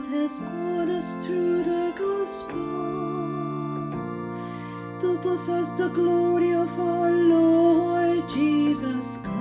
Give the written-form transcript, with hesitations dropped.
that has called us through the gospel to possess the glory of our Lord Jesus Christ.